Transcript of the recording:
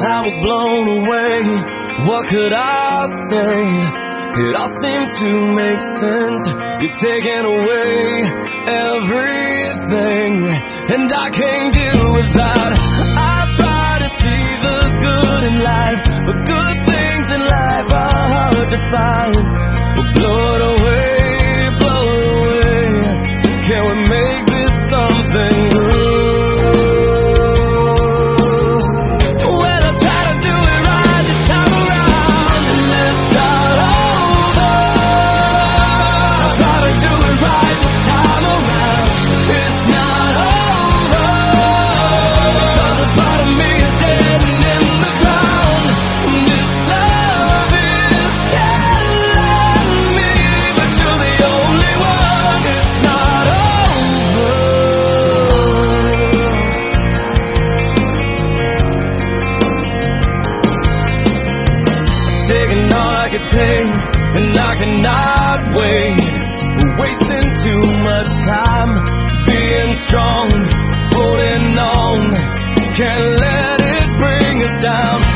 I was blown away. What could I say? It all seemed to make sense. You're taking away everything, and I can't deal with that. I try to see the good in life, but good things in life are hard to find. Blow it away, blow it away. Can we make this something new? Taking all I could take, and I cannot wait. We're wasting too much time being strong, holding on. Can't let it bring us down.